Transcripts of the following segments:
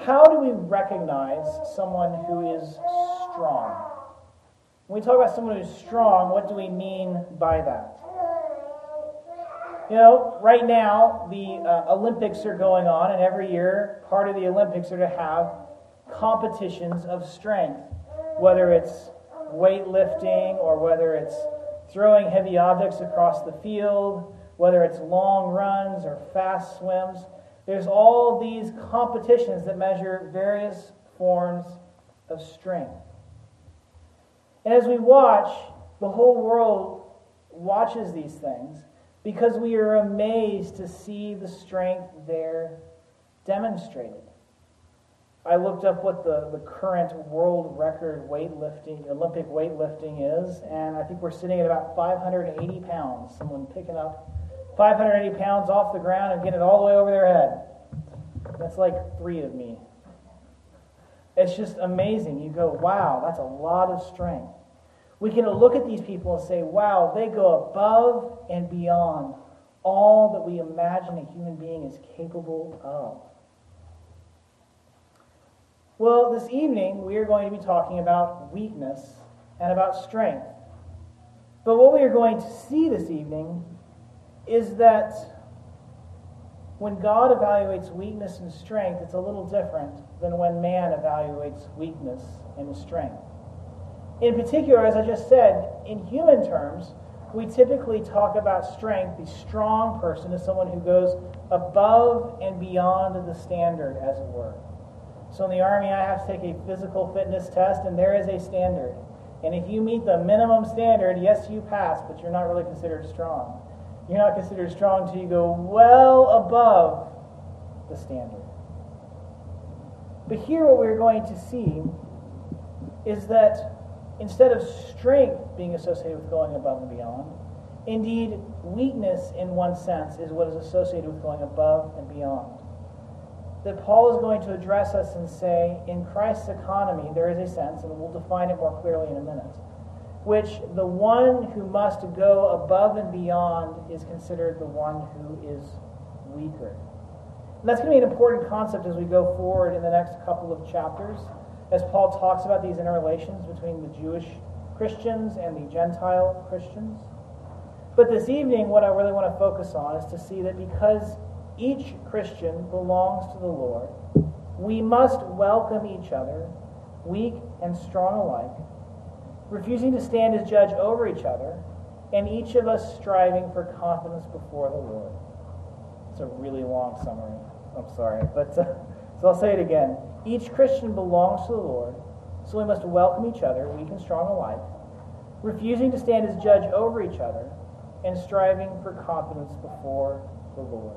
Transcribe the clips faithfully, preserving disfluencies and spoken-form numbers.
how do we recognize someone who is strong? When we talk about someone who's strong, what do we mean by that? You know, right now, the uh, Olympics are going on, and every year, part of the Olympics are to have competitions of strength, whether it's weightlifting or whether it's throwing heavy objects across the field, whether it's long runs or fast swims. There's all these competitions that measure various forms of strength. And as we watch, the whole world watches these things because we are amazed to see the strength there demonstrated. I looked up what the, the current world record weightlifting, Olympic weightlifting is, and I think we're sitting at about five hundred eighty pounds. Someone picking up five hundred eighty pounds off the ground and getting it all the way over their head. That's like three of me. It's just amazing. You go, wow, that's a lot of strength. We can look at these people and say, wow, they go above and beyond all that we imagine a human being is capable of. Well, this evening we are going to be talking about weakness and about strength. But what we are going to see this evening is that when God evaluates weakness and strength, it's a little different than when man evaluates weakness and strength. In particular, as I just said, in human terms, we typically talk about strength. The strong person is someone who goes above and beyond the standard, as it were. So in the Army, I have to take a physical fitness test, and there is a standard. And if you meet the minimum standard, yes, you pass, but you're not really considered strong. You're not considered strong until you go well above the standard. But here what we're going to see is that instead of strength being associated with going above and beyond, indeed, weakness in one sense is what is associated with going above and beyond. That Paul is going to address us and say, in Christ's economy, there is a sense, and we'll define it more clearly in a minute, which the one who must go above and beyond is considered the one who is weaker. And that's going to be an important concept as we go forward in the next couple of chapters, as Paul talks about these interrelations between the Jewish Christians and the Gentile Christians. But this evening, what I really want to focus on is to see that because each Christian belongs to the Lord, we must welcome each other, weak and strong alike, refusing to stand as judge over each other, and each of us striving for confidence before the Lord. It's a really long summary. I'm sorry, but uh, so I'll say it again. Each Christian belongs to the Lord, so we must welcome each other, weak and strong alike, refusing to stand as judge over each other, and striving for confidence before the Lord.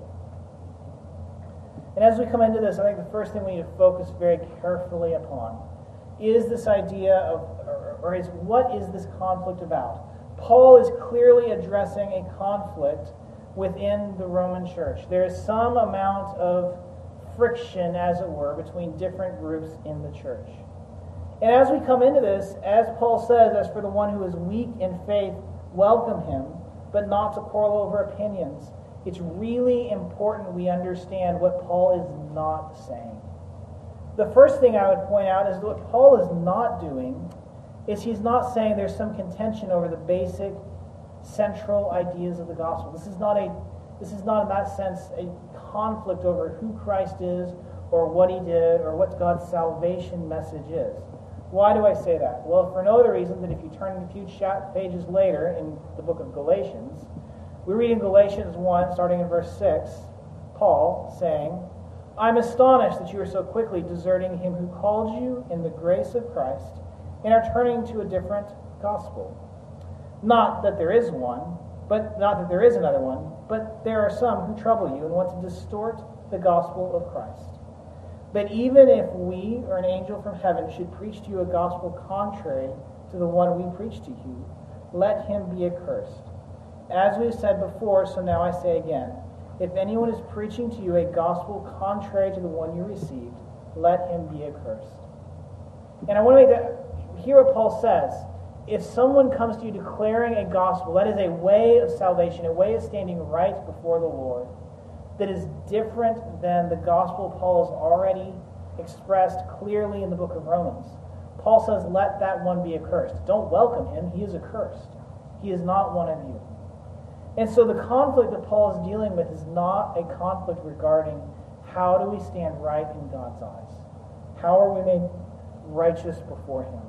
And as we come into this, I think the first thing we need to focus very carefully upon is this idea of, or, or is what is this conflict about? Paul is clearly addressing a conflict within the Roman church. There is some amount of friction, as it were, between different groups in the church. And as we come into this, as Paul says, as for the one who is weak in faith, welcome him, but not to quarrel over opinions. It's really important we understand what Paul is not saying. The first thing I would point out is that what Paul is not doing is he's not saying there's some contention over the basic central ideas of the gospel. This is not a this is not in that sense a conflict over who Christ is or what he did or what God's salvation message is. Why do I say that? Well, for no other reason than if you turn a few pages later in the book of Galatians, we read in Galatians one, starting in verse six, Paul saying, I'm astonished that you are so quickly deserting him who called you in the grace of Christ and are turning to a different gospel. Not that there is one, but not that there is another one, but there are some who trouble you and want to distort the gospel of Christ. But even if we or an angel from heaven should preach to you a gospel contrary to the one we preach to you, let him be accursed. As we've said before, so now I say again, if anyone is preaching to you a gospel contrary to the one you received, let him be accursed. And I want to make that, hear what Paul says. If someone comes to you declaring a gospel, that is a way of salvation, a way of standing right before the Lord, that is different than the gospel Paul has already expressed clearly in the book of Romans. Paul says, let that one be accursed. Don't welcome him. He is accursed. He is not one of you. And so the conflict that Paul is dealing with is not a conflict regarding how do we stand right in God's eyes. How are we made righteous before him?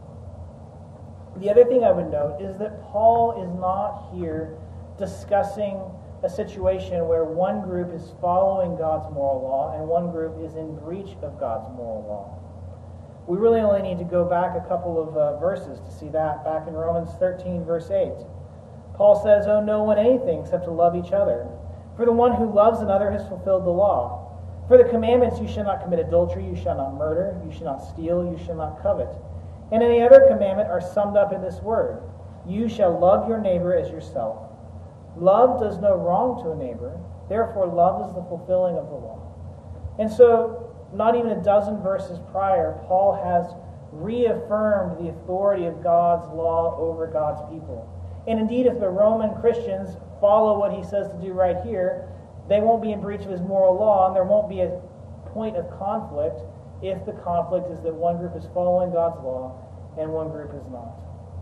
The other thing I would note is that Paul is not here discussing a situation where one group is following God's moral law and one group is in breach of God's moral law. We really only need to go back a couple of uh, verses to see that. Back in Romans thirteen, verse eight. Paul says, owe no one anything except to love each other. For the one who loves another has fulfilled the law. For the commandments, you shall not commit adultery, you shall not murder, you shall not steal, you shall not covet. And any other commandment are summed up in this word: you shall love your neighbor as yourself. Love does no wrong to a neighbor, therefore love is the fulfilling of the law. And so, not even a dozen verses prior, Paul has reaffirmed the authority of God's law over God's people. And indeed, if the Roman Christians follow what he says to do right here, they won't be in breach of his moral law, and there won't be a point of conflict if the conflict is that one group is following God's law and one group is not.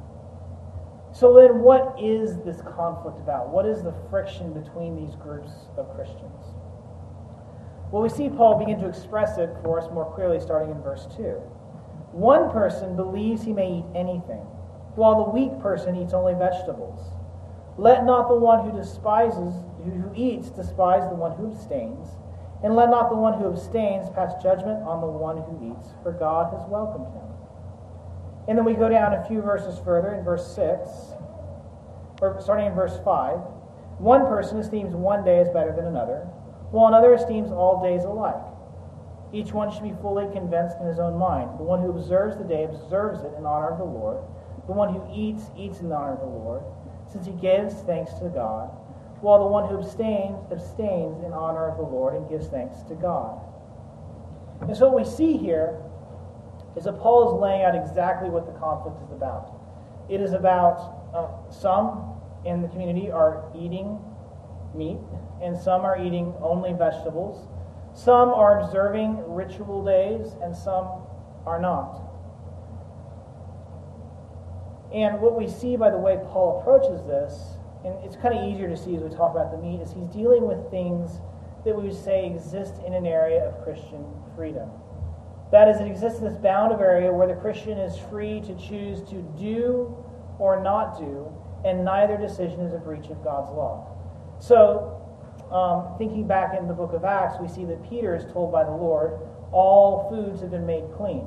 So then what is this conflict about? What is the friction between these groups of Christians? Well, we see Paul begin to express it for us more clearly starting in verse two. One person believes he may eat anything, while the weak person eats only vegetables. Let not the one who despises, who eats, despise the one who abstains, and let not the one who abstains pass judgment on the one who eats, for God has welcomed him. And then we go down a few verses further in verse six, or starting in verse five. One person esteems one day as better than another, while another esteems all days alike. Each one should be fully convinced in his own mind. The one who observes the day observes it in honor of the Lord. The one who eats, eats in honor of the Lord, since he gives thanks to God, while the one who abstains, abstains in honor of the Lord and gives thanks to God. And so what we see here is that Paul is laying out exactly what the conflict is about. It is about uh, some in the community are eating meat, and some are eating only vegetables. Some are observing ritual days, and some are not. And what we see by the way Paul approaches this, and it's kind of easier to see as we talk about the meat, is he's dealing with things that we would say exist in an area of Christian freedom. That is, it exists in this bound of area where the Christian is free to choose to do or not do, and neither decision is a breach of God's law. So, um, thinking back in the book of Acts, we see that Peter is told by the Lord, all foods have been made clean.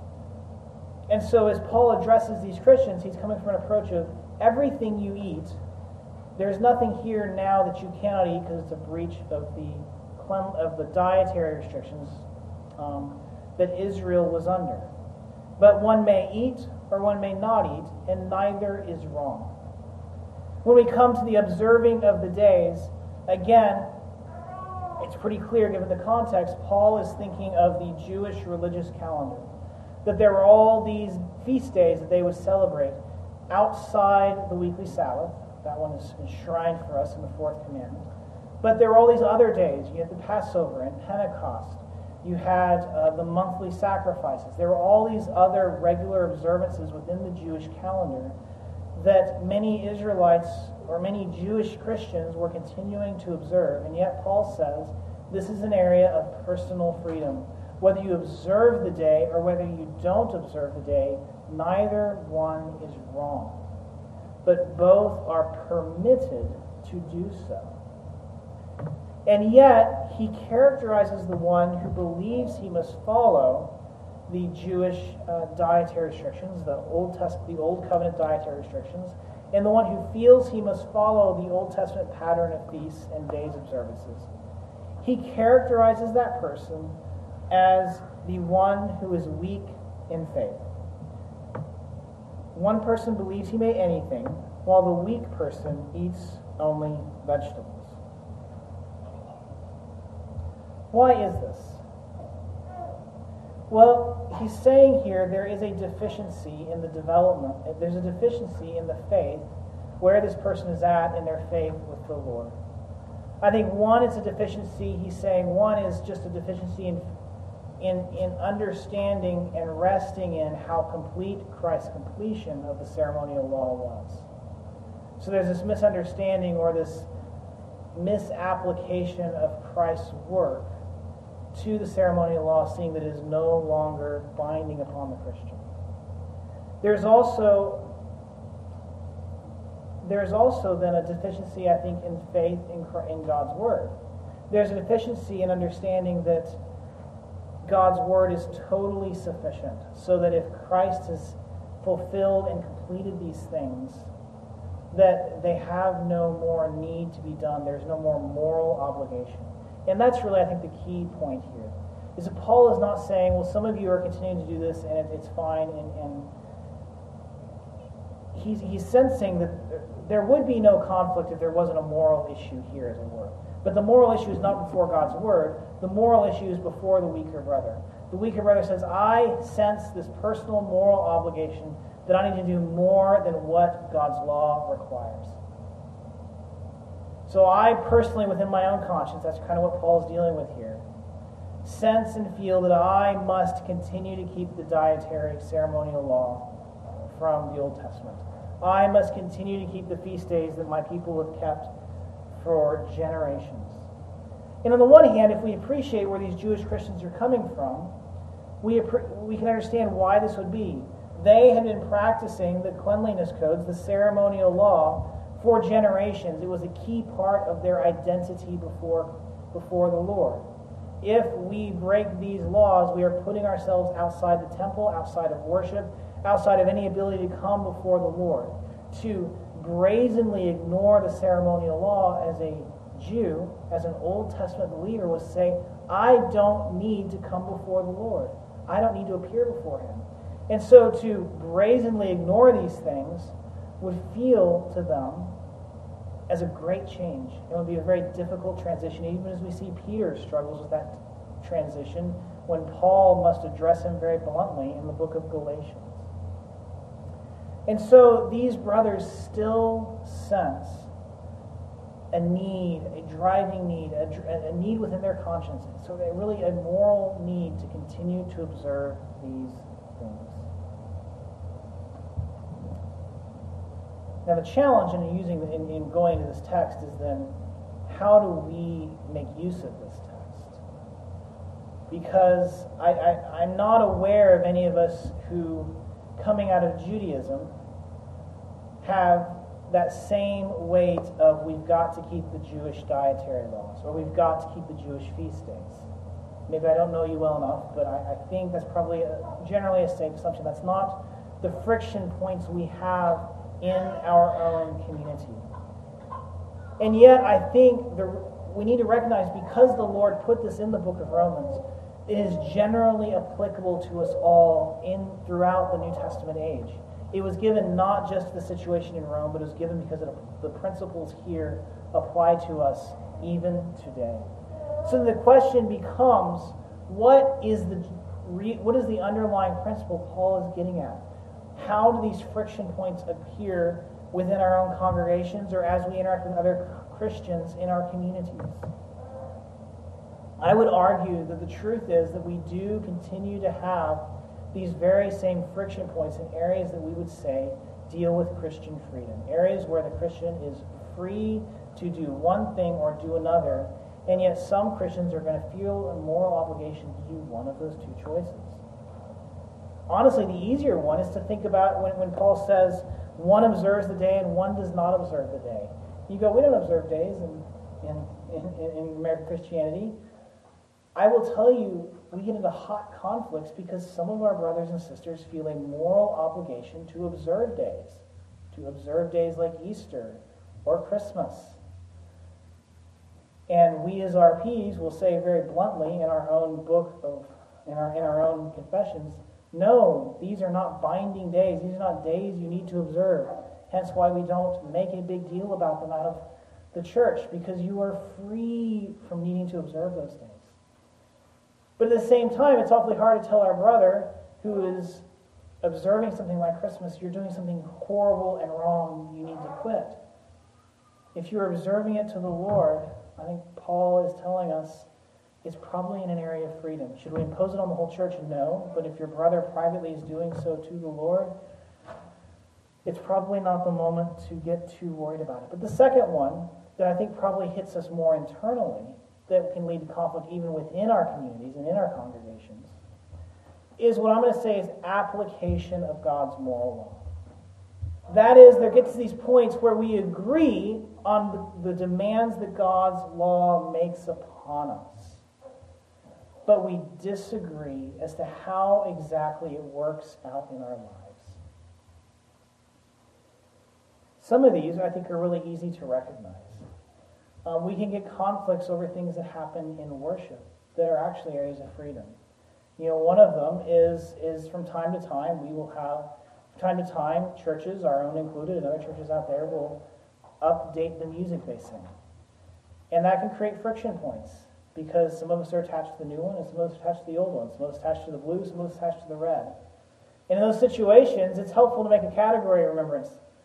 And so as Paul addresses these Christians, he's coming from an approach of everything you eat, there's nothing here now that you cannot eat because it's a breach of the of the dietary restrictions um, that Israel was under. But one may eat or one may not eat, and neither is wrong. When we come to the observing of the days, again, it's pretty clear given the context, Paul is thinking of the Jewish religious calendar. That there were all these feast days that they would celebrate outside the weekly Sabbath. That one is enshrined for us in the fourth commandment. But there were all these other days. You had the Passover and Pentecost. You had uh, the monthly sacrifices. There were all these other regular observances within the Jewish calendar that many Israelites or many Jewish Christians were continuing to observe. And yet Paul says this is an area of personal freedom. Whether you observe the day or whether you don't observe the day, neither one is wrong. But both are permitted to do so. And yet, he characterizes the one who believes he must follow the Jewish uh, dietary restrictions, the Old Test- the Old Covenant dietary restrictions, and the one who feels he must follow the Old Testament pattern of feasts and days observances. He characterizes that person as the one who is weak in faith. One person believes he may anything, while the weak person eats only vegetables. Why is this? Well, he's saying here there is a deficiency in the development. There's a deficiency in the faith where this person is at in their faith with the Lord. I think one is a deficiency, he's saying one is just a deficiency in in, in understanding and resting in how complete Christ's completion of the ceremonial law was. So there's this misunderstanding or this misapplication of Christ's work to the ceremonial law, seeing that it is no longer binding upon the Christian. There's also there's also then a deficiency, I think, in faith in, in God's Word. There's a deficiency in understanding that God's Word is totally sufficient, so that if Christ has fulfilled and completed these things, that they have no more need to be done. There's no more moral obligation. And that's really, I think, the key point here, is that Paul is not saying, well, some of you are continuing to do this and it, it's fine, and, and he's, he's sensing that there would be no conflict if there wasn't a moral issue here, as it were. But the moral issue is not before God's Word. The moral issue is before the weaker brother. The weaker brother says, I sense this personal moral obligation that I need to do more than what God's law requires. So I personally, within my own conscience, that's kind of what Paul's dealing with here, sense and feel that I must continue to keep the dietary ceremonial law from the Old Testament. I must continue to keep the feast days that my people have kept for generations. And on the one hand, if we appreciate where these Jewish Christians are coming from, we, we can understand why this would be. They had been practicing the cleanliness codes, the ceremonial law, for generations. It was a key part of their identity before, before the Lord. If we break these laws, we are putting ourselves outside the temple, outside of worship, outside of any ability to come before the Lord. To brazenly ignore the ceremonial law as a Jew, as an Old Testament believer, was to say, I don't need to come before the Lord. I don't need to appear before Him. And so to brazenly ignore these things would feel to them as a great change. It would be a very difficult transition, even as we see Peter struggles with that transition when Paul must address him very bluntly in the book of Galatians. And so these brothers still sense a need, a driving need, a, a need within their conscience. So they really a moral need to continue to observe these things. Now the challenge in using in, in going to this text is then, how do we make use of this text? Because I, I, I'm not aware of any of us who, coming out of Judaism, have that same weight of we've got to keep the Jewish dietary laws, or we've got to keep the Jewish feast days. Maybe I don't know you well enough, but I, I think that's probably a, generally a safe assumption. That's not the friction points we have in our own community. And yet I think the, we need to recognize, because the Lord put this in the book of Romans, it is generally applicable to us all in throughout the New Testament age. It was given not just to the situation in Rome, but it was given because it, the principles here apply to us even today. So the question becomes, what is the what is the underlying principle Paul is getting at? How do these friction points appear within our own congregations or as we interact with other Christians in our communities? I would argue that the truth is that we do continue to have these very same friction points in areas that we would say deal with Christian freedom, areas where the Christian is free to do one thing or do another, and yet some Christians are going to feel a moral obligation to do one of those two choices. Honestly, the easier one is to think about when, when Paul says one observes the day and one does not observe the day. You go, we don't observe days in, in, in, in American Christianity. I will tell you, we get into hot conflicts because some of our brothers and sisters feel a moral obligation to observe days, to observe days like Easter or Christmas. And we as R Ps will say very bluntly in our own book of, in our in our own confessions, no, these are not binding days. These are not days you need to observe. Hence why we don't make a big deal about them out of the church, because you are free from needing to observe those days. But at the same time, it's awfully hard to tell our brother who is observing something like Christmas, you're doing something horrible and wrong, you need to quit. If you're observing it to the Lord, I think Paul is telling us it's probably in an area of freedom. Should we impose it on the whole church? No. But if your brother privately is doing so to the Lord, it's probably not the moment to get too worried about it. But the second one that I think probably hits us more internally, that can lead to conflict even within our communities and in our congregations, is what I'm going to say is application of God's moral law. That is, there gets to these points where we agree on the, the demands that God's law makes upon us, but we disagree as to how exactly it works out in our lives. Some of these, I think, are really easy to recognize. Um, we can get conflicts over things that happen in worship that are actually areas of freedom. You know, one of them is, is from time to time, we will have, from time to time, churches, our own included, and other churches out there, will update the music they sing. And that can create friction points, because some of us are attached to the new one, and some of us are attached to the old one, some of us are attached to the blue, some of us are attached to the red. And in those situations, it's helpful to make a category of remembrance.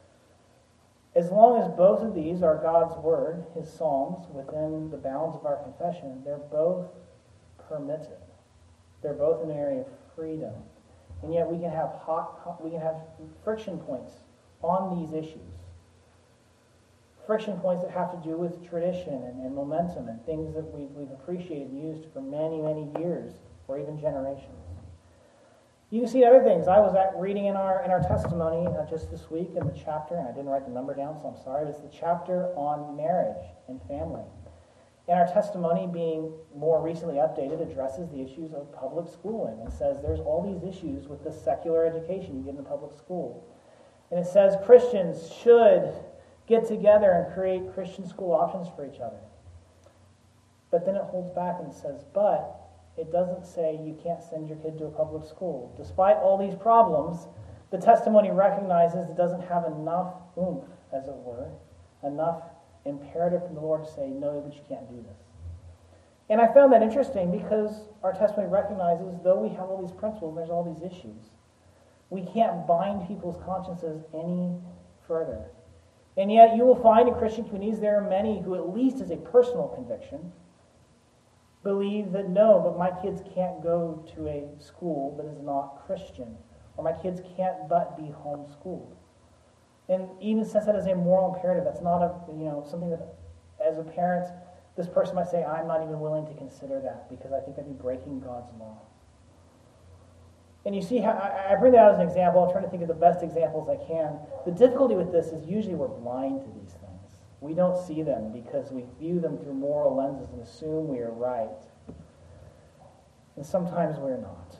As long as both of these are God's word, his psalms, within the bounds of our confession, they're both permitted. They're both an area of freedom. And yet we can have hot, hot we can have friction points on these issues. Friction points that have to do with tradition and, and momentum and things that we've, we've appreciated and used for many, many years or even generations. You can see other things. I was at reading in our in our testimony uh, just this week in the chapter, and I didn't write the number down, so I'm sorry, but it's the chapter on marriage and family. And our testimony, being more recently updated, addresses the issues of public schooling and says there's all these issues with the secular education you get in the public school. And it says Christians should get together and create Christian school options for each other. But then it holds back and says, but it doesn't say you can't send your kid to a public school. Despite all these problems, the testimony recognizes it doesn't have enough oomph, as it were, enough imperative from the Lord to say, no, but you can't do this. And I found that interesting because our testimony recognizes, though we have all these principles and there's all these issues, we can't bind people's consciences any further. And yet you will find in Christian communities there are many who, at least as a personal conviction, believe that no, but my kids can't go to a school that is not Christian, or my kids can't but be homeschooled. And even since that is a moral imperative, that's not a you know something that, as a parent, this person might say, I'm not even willing to consider that because I think I'd be breaking God's law. And you see how I, I bring that out as an example. I'm trying to think of the best examples I can. The difficulty with this is usually we're blind to these things. We don't see them because we view them through moral lenses and assume we are right. And sometimes we're not.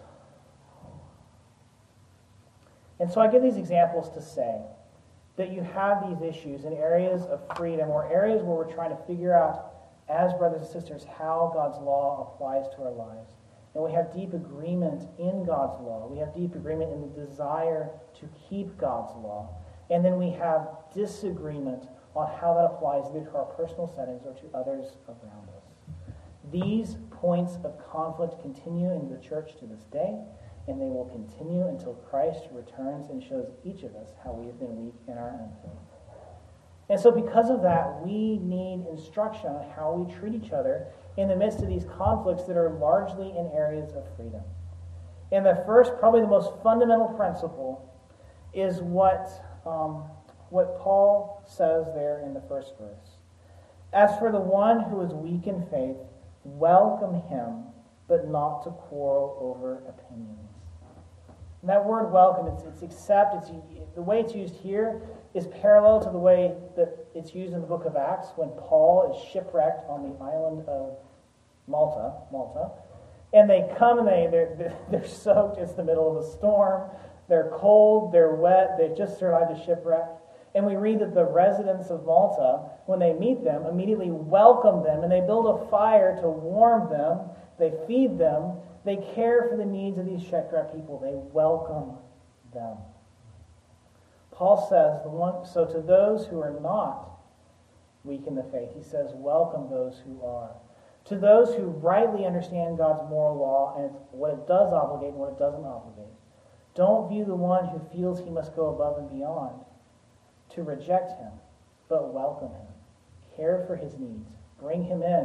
And so I give these examples to say that you have these issues in areas of freedom or areas where we're trying to figure out, as brothers and sisters, how God's law applies to our lives. And we have deep agreement in God's law. We have deep agreement in the desire to keep God's law. And then we have disagreement on how that applies either to our personal settings or to others around us. These points of conflict continue in the church to this day, and they will continue until Christ returns and shows each of us how we have been weak in our own faith. And so because of that, we need instruction on how we treat each other in the midst of these conflicts that are largely in areas of freedom. And the first, probably the most fundamental principle, is what, um, what Paul says there in the first verse. As for the one who is weak in faith, welcome him, but not to quarrel over opinions. And that word welcome, it's, it's accept, it's, the way it's used here is parallel to the way that it's used in the book of Acts when Paul is shipwrecked on the island of Malta, Malta, and they come and they, they're, they're soaked, it's the middle of a storm, they're cold, they're wet, they've just survived a shipwreck. And we read that the residents of Malta, when they meet them, immediately welcome them, and they build a fire to warm them, they feed them, they care for the needs of these shipwrecked people, they welcome them. Paul says, the one, so to those who are not weak in the faith, he says, welcome those who are. To those who rightly understand God's moral law and what it does obligate and what it doesn't obligate. Don't view the one who feels he must go above and beyond to reject him, but welcome him. Care for his needs. Bring him in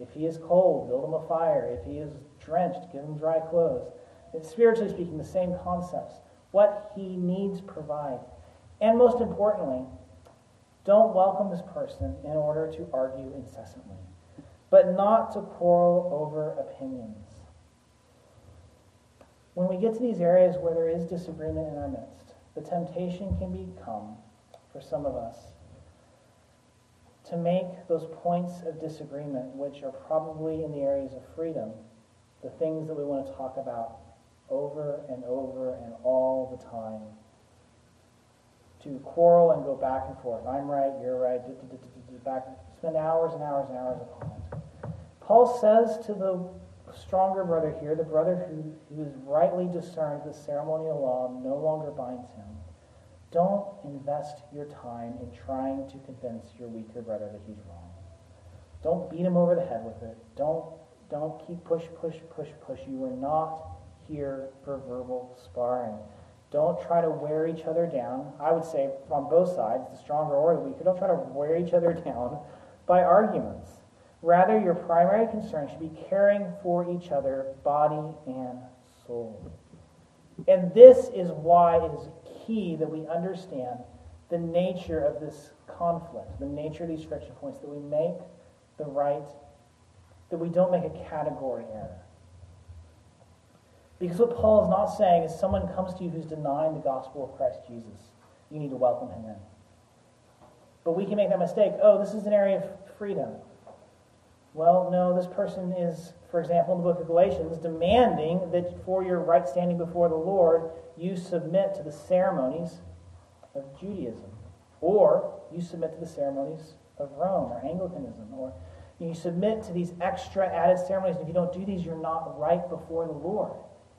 If he is cold, build him a fire. If he is drenched, give him dry clothes. It's, spiritually speaking, the same concepts. What he needs, provide. And most importantly, don't welcome this person in order to argue incessantly, but not to quarrel over opinions. When we get to these areas where there is disagreement in our midst, the temptation can become, for some of us, to make those points of disagreement, which are probably in the areas of freedom, the things that we want to talk about over and over and all the time. To quarrel and go back and forth. I'm right, you're right, back, spend hours and hours and hours upon it. Paul says to the stronger brother here, the brother who, who is rightly discerned the ceremonial law no longer binds him, don't invest your time in trying to convince your weaker brother that he's wrong. Don't beat him over the head with it. Don't, don't keep push, push, push, push. You are not here for verbal sparring. Don't try to wear each other down. I would say from both sides, the stronger or the weaker, don't try to wear each other down by arguments. Rather, your primary concern should be caring for each other, body and soul. And this is why it is key that we understand the nature of this conflict, the nature of these friction points, that we make the right, that we don't make a category error. Because what Paul is not saying is someone comes to you who's denying the gospel of Christ Jesus. You need to welcome him in. But we can make that mistake. Oh, this is an area of freedom. Well, no, this person is, for example, in the book of Galatians, demanding that for your right standing before the Lord, you submit to the ceremonies of Judaism. Or you submit to the ceremonies of Rome or Anglicanism. Or you submit to these extra added ceremonies. And if you don't do these, you're not right before the Lord.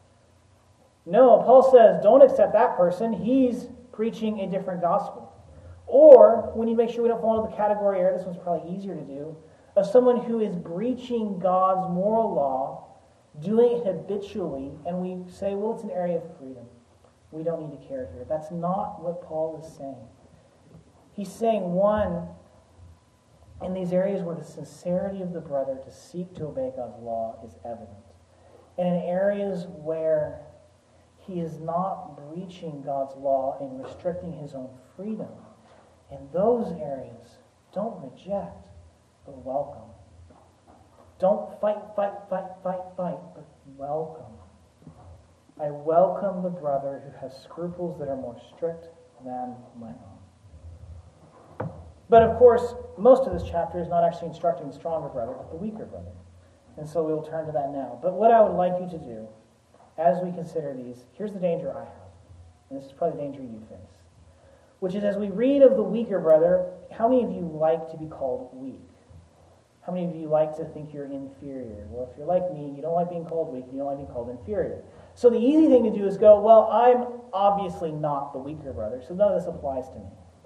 No, Paul says, don't accept that person. He's preaching a different gospel. Or, we need to make sure we don't fall into the category error, this one's probably easier to do, of someone who is breaching God's moral law, doing it habitually, and we say, well, it's an area of freedom. We don't need to care here. That's not what Paul is saying. He's saying, one, in these areas where the sincerity of the brother to seek to obey God's law is evident, and in areas where he is not breaching God's law and restricting his own freedom, in those areas, don't reject, but welcome. Don't fight, fight, fight, fight, fight, but welcome. I welcome the brother who has scruples that are more strict than my own. But of course, most of this chapter is not actually instructing the stronger brother, but the weaker brother. And so we will turn to that now. But what I would like you to do, as we consider these, here's the danger I have. And this is probably the danger you face. Which is, as we read of the weaker brother, how many of you like to be called weak? How many of you like to think you're inferior? Well, if you're like me, you don't like being called weak, you don't like being called inferior. So the easy thing to do is go, well, I'm obviously not the weaker brother, so none of this applies to me.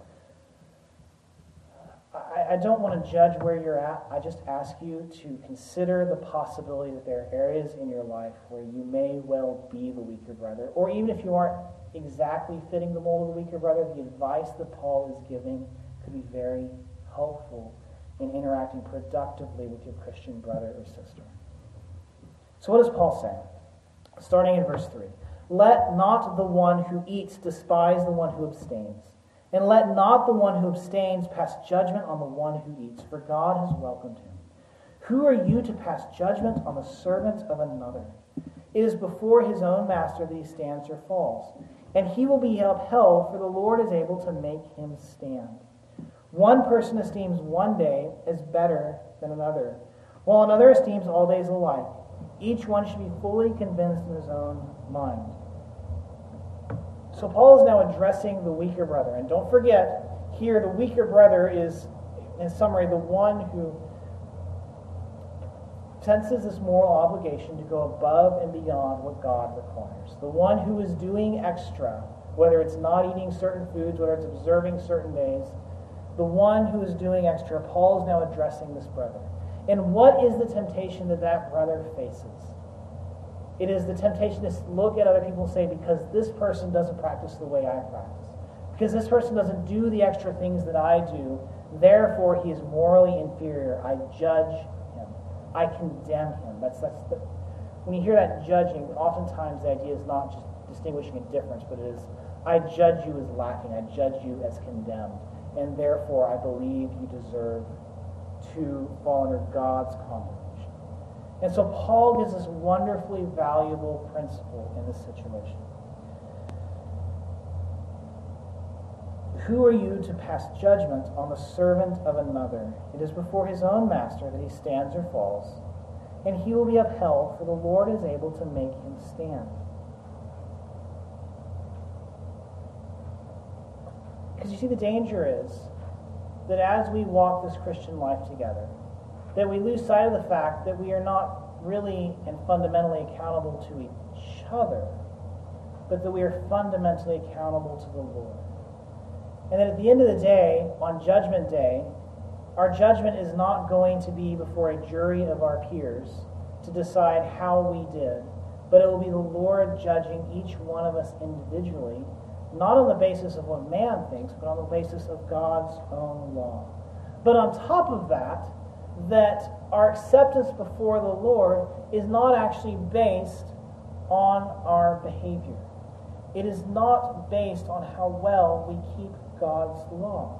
I, I don't want to judge where you're at. I just ask you to consider the possibility that there are areas in your life where you may well be the weaker brother, or even if you aren't exactly fitting the mold of the weaker brother, the advice that Paul is giving could be very helpful in interacting productively with your Christian brother or sister. So what does Paul say? Starting in verse three. Let not the one who eats despise the one who abstains, and let not the one who abstains pass judgment on the one who eats, for God has welcomed him. Who are you to pass judgment on the servant of another? It is before his own master that he stands or falls, and he will be upheld, for the Lord is able to make him stand. One person esteems one day as better than another, while another esteems all days alike. Each one should be fully convinced in his own mind. So Paul is now addressing the weaker brother. And don't forget, here the weaker brother is, in summary, the one who senses this moral obligation to go above and beyond what God requires. The one who is doing extra, whether it's not eating certain foods, whether it's observing certain days, the one who is doing extra, Paul is now addressing this brother. And what is the temptation that that brother faces? It is the temptation to look at other people and say, because this person doesn't practice the way I practice, because this person doesn't do the extra things that I do, therefore he is morally inferior. I judge him. I condemn him. That's that's the, when you hear that judging, oftentimes the idea is not just distinguishing a difference, but it is, I judge you as lacking. I judge you as condemned. And therefore, I believe you deserve to fall under God's condemnation. And so Paul gives us wonderfully valuable principle in this situation. Who are you to pass judgment on the servant of another? It is before his own master that he stands or falls, and he will be upheld, for the Lord is able to make him stand. Because you see, the danger is that as we walk this Christian life together, that we lose sight of the fact that we are not really and fundamentally accountable to each other, but that we are fundamentally accountable to the Lord. And that at the end of the day, on Judgment Day, our judgment is not going to be before a jury of our peers to decide how we did, but it will be the Lord judging each one of us individually, not on the basis of what man thinks, but on the basis of God's own law. But on top of that, that our acceptance before the Lord is not actually based on our behavior. It is not based on how well we keep God's law.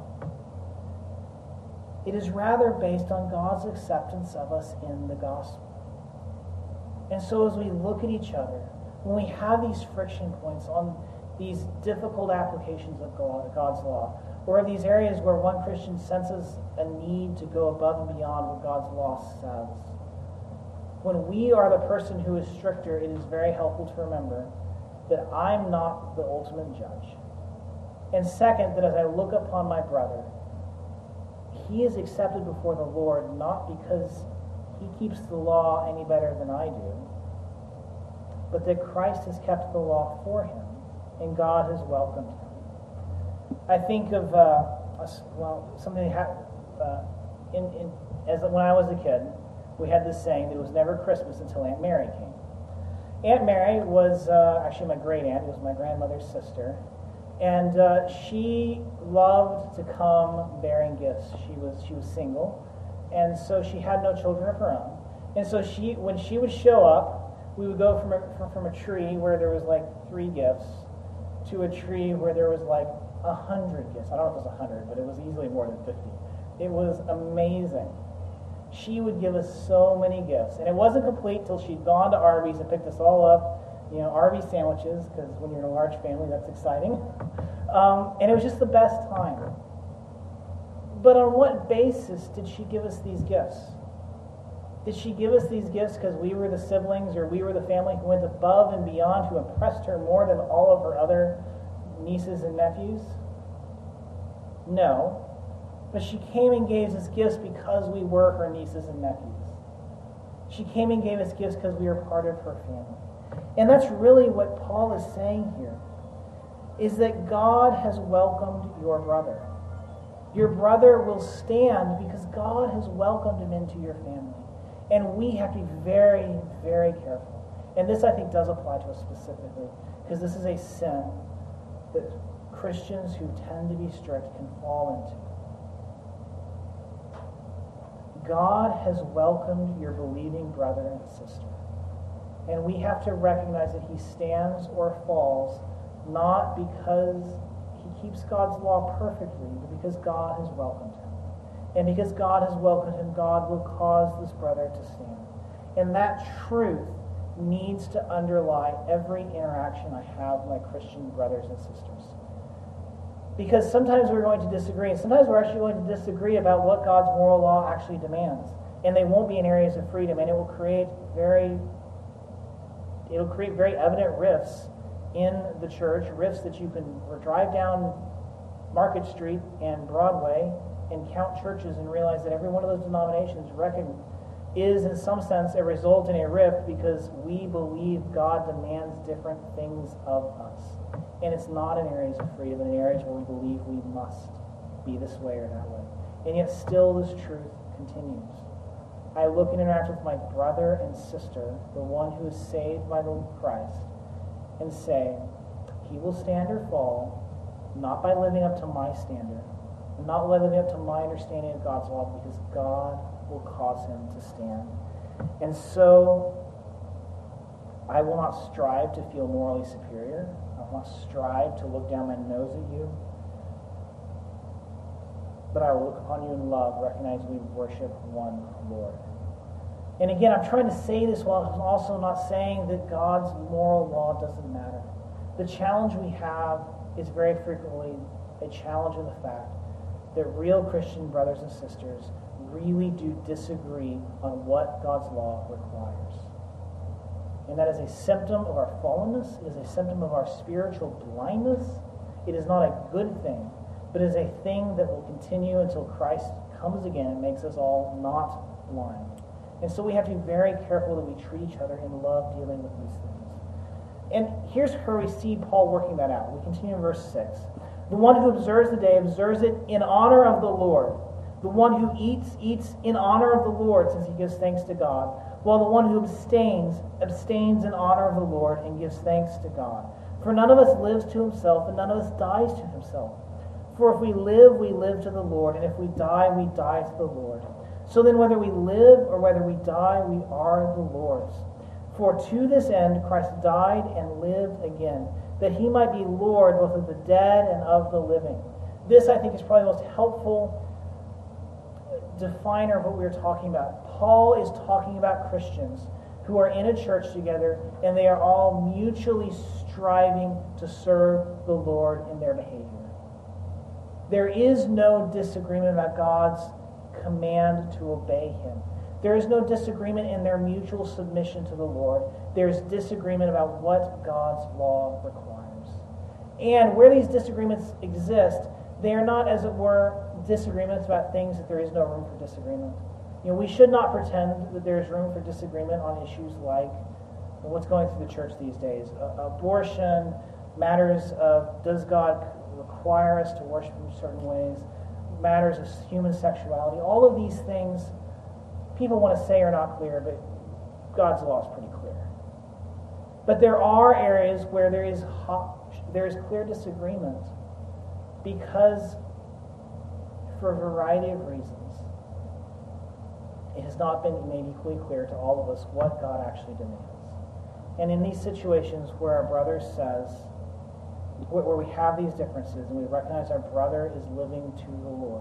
It is rather based on God's acceptance of us in the gospel. And so as we look at each other, when we have these friction points on these difficult applications of God's law, or these areas where one Christian senses a need to go above and beyond what God's law says, when we are the person who is stricter, it is very helpful to remember that I'm not the ultimate judge. And second, that as I look upon my brother, he is accepted before the Lord not because he keeps the law any better than I do, but that Christ has kept the law for him, and God has welcomed him. I think of uh, well something that happened uh, in, in as when I was a kid. We had this saying that it was never Christmas until Aunt Mary came. Aunt Mary was uh, actually my great aunt. It was my grandmother's sister. And uh, she loved to come bearing gifts. She was she was single, and so she had no children of her own. And so she, when she would show up, we would go from a, from, from a tree where there was like three gifts to a tree where there was like a hundred gifts. I don't know if it was a hundred, but it was easily more than fifty. It was amazing. She would give us so many gifts, and it wasn't complete till she'd gone to Arby's and picked us all up. You know, Arby's sandwiches, because when you're in a large family, that's exciting. Um, and it was just the best time. But on what basis did she give us these gifts? Did she give us these gifts because we were the siblings or we were the family who went above and beyond, who impressed her more than all of her other nieces and nephews? No. But she came and gave us gifts because we were her nieces and nephews. She came and gave us gifts because we were part of her family. And that's really what Paul is saying here, is that God has welcomed your brother. Your brother will stand because God has welcomed him into your family. And we have to be very, very careful. And this, I think, does apply to us specifically, because this is a sin that Christians who tend to be strict can fall into. God has welcomed your believing brother and sister. And we have to recognize that he stands or falls not because he keeps God's law perfectly, but because God has welcomed him. And because God has welcomed him, God will cause this brother to stand. And that truth needs to underlie every interaction I have with my Christian brothers and sisters. Because sometimes we're going to disagree, and sometimes we're actually going to disagree about what God's moral law actually demands. And they won't be in areas of freedom, and it will create very It'll create very evident rifts in the church, rifts that you can drive down Market Street and Broadway and count churches and realize that every one of those denominations reckon is in some sense a result in a rift because we believe God demands different things of us. And it's not in areas of freedom, but in areas where we believe we must be this way or that way. And yet still this truth continues. I look and interact with my brother and sister, the one who is saved by the Christ, and say, he will stand or fall, not by living up to my standard, not living up to my understanding of God's law, because God will cause him to stand. And so I will not strive to feel morally superior. I will not strive to look down my nose at you. But I will look upon you in love, recognize we worship one Lord. And again, I'm trying to say this while I'm also not saying that God's moral law doesn't matter. The challenge we have is very frequently a challenge of the fact that real Christian brothers and sisters really do disagree on what God's law requires. And that is a symptom of our fallenness. It is a symptom of our spiritual blindness. It is not a good thing, but it is a thing that will continue until Christ comes again and makes us all not blind. And so we have to be very careful that we treat each other in love dealing with these things. And here's where we see Paul working that out. We continue in verse six. The one who observes the day observes it in honor of the Lord. The one who eats, eats in honor of the Lord, since he gives thanks to God. While the one who abstains, abstains in honor of the Lord and gives thanks to God. For none of us lives to himself, and none of us dies to himself. For if we live, we live to the Lord, and if we die, we die to the Lord. So then whether we live or whether we die, we are the Lord's. For to this end Christ died and lived again, that he might be Lord both of the dead and of the living. This, I think, is probably the most helpful definer of what we were talking about. Paul is talking about Christians who are in a church together, and they are all mutually striving to serve the Lord in their behavior. There is no disagreement about God's command to obey him. There is no disagreement in their mutual submission to the Lord. There is disagreement about what God's law requires. And where these disagreements exist, they are not, as it were, disagreements about things that there is no room for disagreement. You know, we should not pretend that there is room for disagreement on issues like what's going through the church these days. Uh, abortion, matters of does God require us to worship in certain ways, matters of human sexuality. All of these things people want to say are not clear, but God's law is pretty clear. But there are areas where there is hot, there is clear disagreement because, for a variety of reasons, it has not been made equally clear to all of us what God actually demands. And in these situations where our brother says, where we have these differences and we recognize our brother is living to the Lord,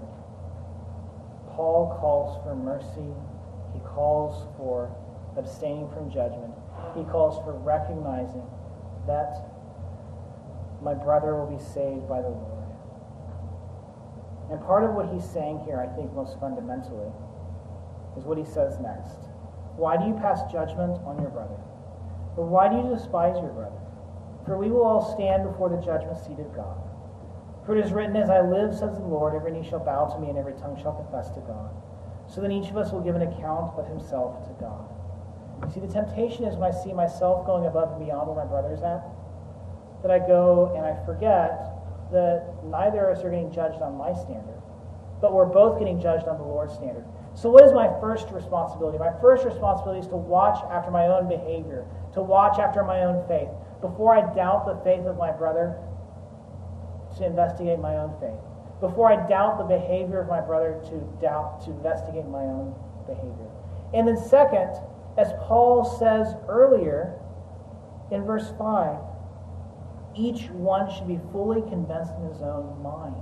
Paul calls for mercy. He calls for abstaining from judgment. He calls for recognizing that my brother will be saved by the Lord. And part of what he's saying here, I think most fundamentally, is what he says next. Why do you pass judgment on your brother? Or why do you despise your brother? For we will all stand before the judgment seat of God. For it is written, as I live, says the Lord, every knee shall bow to me and every tongue shall confess to God. So then each of us will give an account of himself to God. You see, the temptation is when I see myself going above and beyond where my brother's at, that I go and I forget that neither of us are getting judged on my standard, but we're both getting judged on the Lord's standard. So what is my first responsibility? My first responsibility is to watch after my own behavior, to watch after my own faith. Before I doubt the faith of my brother, to investigate my own faith. Before I doubt the behavior of my brother, to doubt, to investigate my own behavior. And then second, as Paul says earlier in verse five, each one should be fully convinced in his own mind.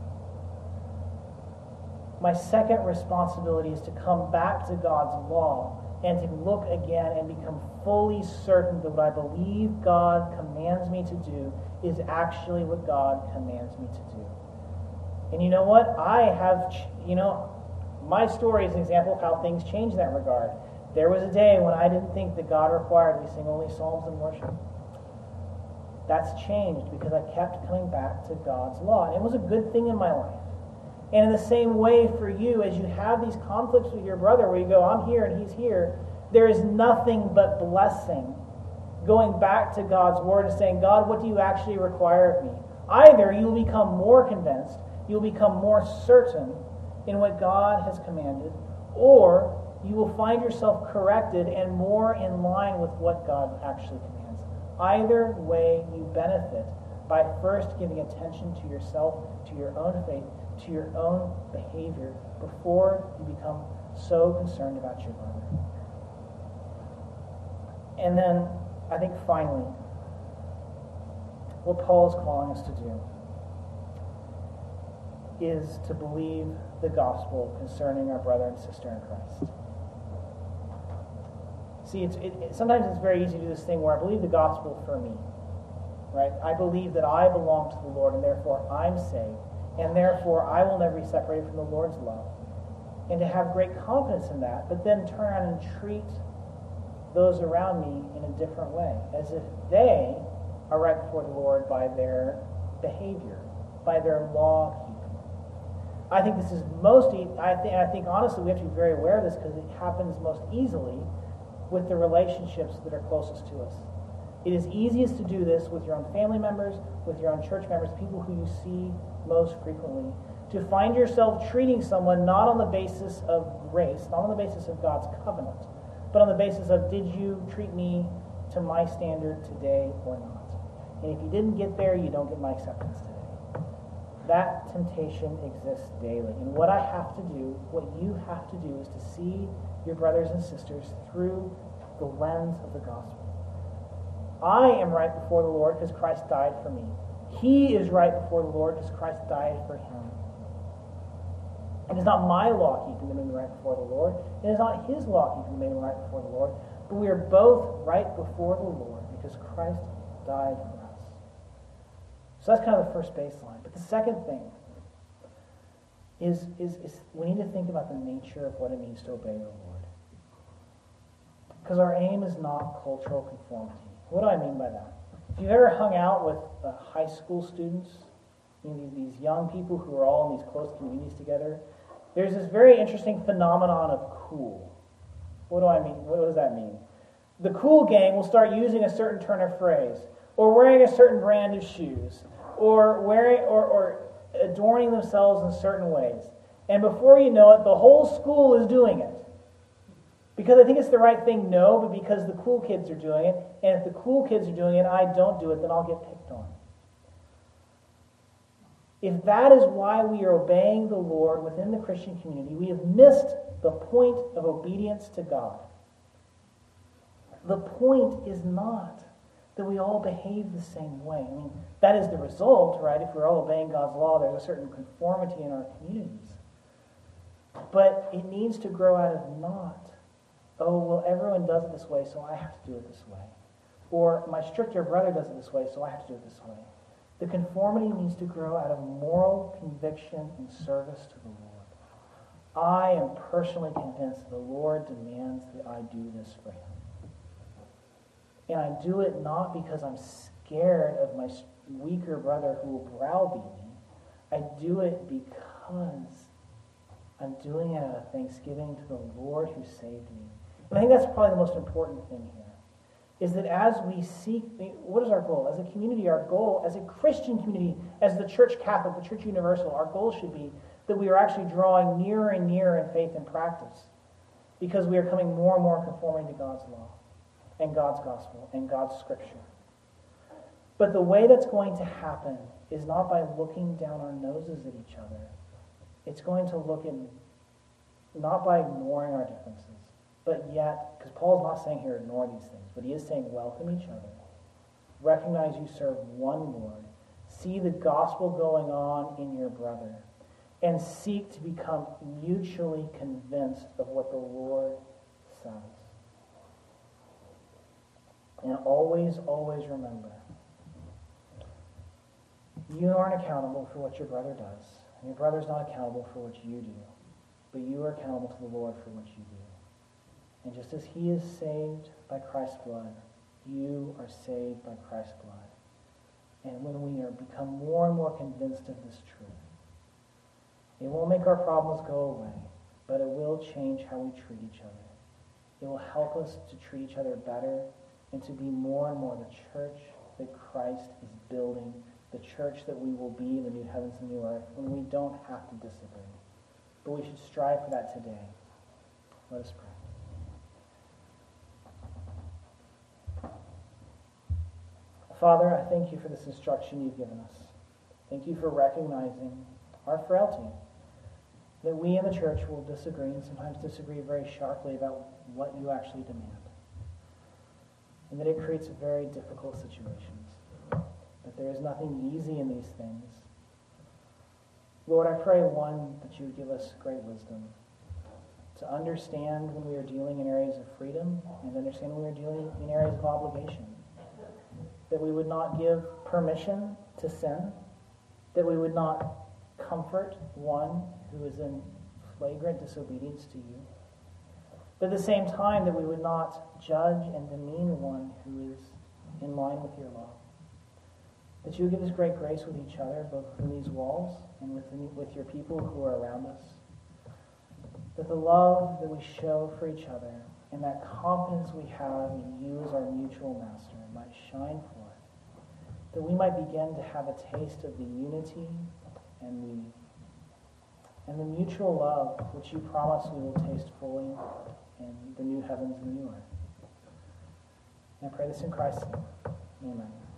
My second responsibility is to come back to God's law and to look again and become fully certain that what I believe God commands me to do is actually what God commands me to do. And you know what? I have, you know, my story is an example of how things change in that regard. There was a day when I didn't think that God required we sing only psalms and worship. That's changed because I kept coming back to God's law. And it was a good thing in my life. And in the same way for you, as you have these conflicts with your brother where you go, I'm here and he's here, there is nothing but blessing going back to God's word and saying, God, what do you actually require of me? Either you will become more convinced, you will become more certain in what God has commanded, or you will find yourself corrected and more in line with what God actually commands. Either way, you benefit by first giving attention to yourself, to your own faith, to your own behavior before you become so concerned about your brother. And then, I think finally, what Paul is calling us to do is to believe the gospel concerning our brother and sister in Christ. See, it's, it, it, sometimes it's very easy to do this thing where I believe the gospel for me, right? I believe that I belong to the Lord, and therefore I'm saved, and therefore I will never be separated from the Lord's love. And to have great confidence in that, but then turn around and treat those around me in a different way, as if they are right before the Lord by their behavior, by their law keeping. I think this is most, e- I think, I think honestly we have to be very aware of this because it happens most easily with the relationships that are closest to us. It is easiest to do this with your own family members, with your own church members, people who you see most frequently, to find yourself treating someone not on the basis of grace, not on the basis of God's covenant, but on the basis of, did you treat me to my standard today or not? And if you didn't get there, you don't get my acceptance today. That temptation exists daily. And what I have to do, what you have to do, is to see your brothers and sisters through the lens of the gospel. I am right before the Lord because Christ died for me. He is right before the Lord because Christ died for him. It is not my law keeping that made me right before the Lord. It is not his law keeping that made me right before the Lord. But we are both right before the Lord because Christ died for us. So that's kind of the first baseline. But the second thing is, is, is we need to think about the nature of what it means to obey the Lord. Because our aim is not cultural conformity. What do I mean by that? If you've ever hung out with uh, high school students, you know, these, these young people who are all in these close communities together, there's this very interesting phenomenon of cool. What do I mean? What does that mean? The cool gang will start using a certain turn of phrase, or wearing a certain brand of shoes, or wearing or, or adorning themselves in certain ways. And before you know it, the whole school is doing it. Because I think it's the right thing? No, but because the cool kids are doing it, and if the cool kids are doing it, I don't do it, then I'll get picked on. If that is why we are obeying the Lord within the Christian community, we have missed the point of obedience to God. The point is not that we all behave the same way. I mean, that is the result, right? If we're all obeying God's law, there's a certain conformity in our communities. But it needs to grow out of not, oh, well, everyone does it this way, so I have to do it this way. Or my stricter brother does it this way, so I have to do it this way. The conformity needs to grow out of moral conviction and service to the Lord. I am personally convinced that the Lord demands that I do this for him. And I do it not because I'm scared of my weaker brother who will browbeat me. I do it because I'm doing it out of thanksgiving to the Lord who saved me. And I think that's probably the most important thing here, is that as we seek, what is our goal? As a community, our goal, as a Christian community, as the Church Catholic, the Church Universal, our goal should be that we are actually drawing nearer and nearer in faith and practice because we are coming more and more conforming to God's law and God's gospel and God's scripture. But the way that's going to happen is not by looking down our noses at each other. It's going to look in, not by ignoring our differences, but yet, because Paul's not saying here ignore these things, but he is saying welcome each other. Recognize you serve one Lord. See the gospel going on in your brother. And seek to become mutually convinced of what the Lord says. And always, always remember, you aren't accountable for what your brother does. And your brother's not accountable for what you do. But you are accountable to the Lord for what you do. And just as he is saved by Christ's blood, you are saved by Christ's blood. And when we are become more and more convinced of this truth, it won't make our problems go away, but it will change how we treat each other. It will help us to treat each other better and to be more and more the church that Christ is building, the church that we will be in the new heavens and new earth, when we don't have to disagree. But we should strive for that today. Let us pray. Father, I thank you for this instruction you've given us. Thank you for recognizing our frailty, that we in the church will disagree and sometimes disagree very sharply about what you actually demand. and that it creates very difficult situations. That there is nothing easy in these things. Lord, I pray, one, that you would give us great wisdom to understand when we are dealing in areas of freedom and understand when we are dealing in areas of obligation. That we would not give permission to sin, that we would not comfort one who is in flagrant disobedience to you, but at the same time that we would not judge and demean one who is in line with your law. That you would give us great grace with each other, both within these walls and within, with your people who are around us. That the love that we show for each other and that confidence we have in you as our mutual master might shine forth. That we might begin to have a taste of the unity and the and the mutual love which you promise we will taste fully in the new heavens and the new earth. And I pray this in Christ's name. Amen.